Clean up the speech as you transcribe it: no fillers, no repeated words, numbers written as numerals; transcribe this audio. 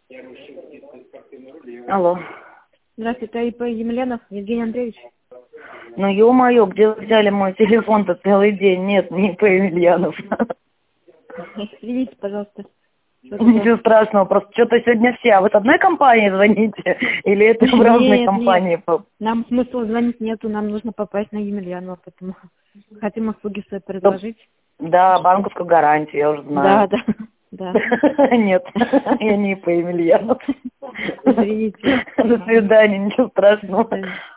Алло. Здравствуйте, ИП Емельянов Евгений Андреевич. Ну, ё-моё, где вы взяли мой телефон-то целый день? Нет, не ИП Емельянов. Извините, пожалуйста. Ничего страшного, просто что-то сегодня все. А вы с одной компании звоните? Или это в разные компании? Нет. Нам смысла звонить нету, нам нужно попасть на Емельянова, поэтому хотим услуги свои предложить. Да, банковскую гарантию, я уже знаю. Да. Нет, я не ИП Емельянов. Извините. До свидания, ничего страшного.